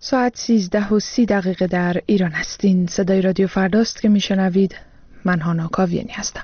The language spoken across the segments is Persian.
ساعت 13:30 در ایران هستین. صدای رادیو فرداست که میشنوید. من هانا کاویانی هستم.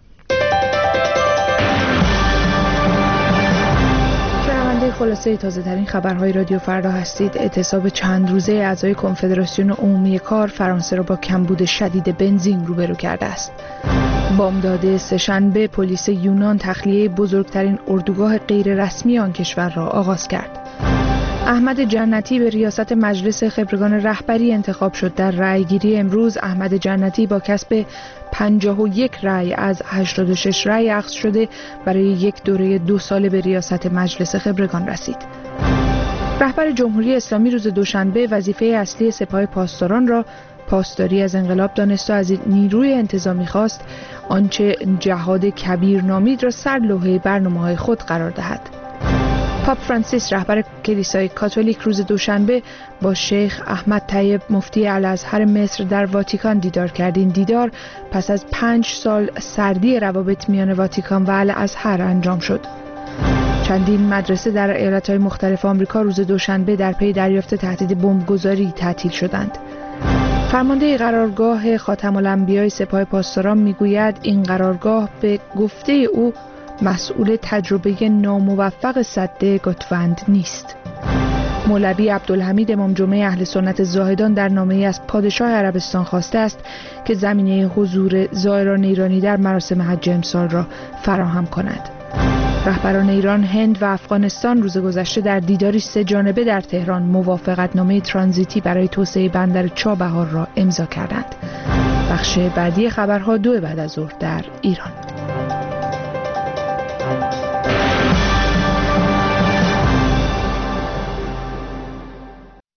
شنونده خلاصه تازه ترین خبرهای رادیو فردا هستید. اعتصاب چند روزه اعضای کنفدراسیون عمومی کار فرانسه را با کمبود شدید بنزین روبرو کرده است. بامداد سه‌شنبه پلیس یونان تخلیه بزرگترین اردوگاه غیر رسمی آن کشور را آغاز کرد. احمد جنتی به ریاست مجلس خبرگان رهبری انتخاب شد. در رأیگیری امروز احمد جنتی با کسب 51 رأی از 86 رأی اخذ شده برای یک دوره 2 ساله به ریاست مجلس خبرگان رسید. رهبر جمهوری اسلامی روز دوشنبه وظیفه اصلی سپاه پاسداران را پاسداری از انقلاب دانست و از نیروی انتظامی خواست آنچه جهاد کبیر نامید را سر لوحه برنامه‌های خود قرار دهد. پاپ فرانسیس رهبر کلیسای کاتولیک روز دوشنبه با شیخ احمد طیب مفتی الازهر مصر در واتیکان دیدار کرد. این دیدار پس از 5 سال سردی روابط میان واتیکان و الازهر انجام شد. چندین مدرسه در ایالت‌های مختلف آمریکا روز دوشنبه در پی دریافت تهدید بمبگذاری تعطیل شدند. فرمانده قرارگاه خاتم الانبیاء سپاه پاسداران میگوید این قرارگاه به گفته او مسئول تجربه ناموفق سد گوتوند نیست. مولوی عبدالحمید امام جمعه اهل سنت زاهدان در نامه‌ای از پادشاه عربستان خواسته است که زمینه حضور زائران ایرانی در مراسم حج امسال را فراهم کند. رهبران ایران، هند و افغانستان روز گذشته در دیداری 3 جانبه در تهران موافقتنامه ترانزیتی برای توسعه بندر چابهار را امضا کردند. بخش بعدی خبرها 2 بعد از ظهر در ایران.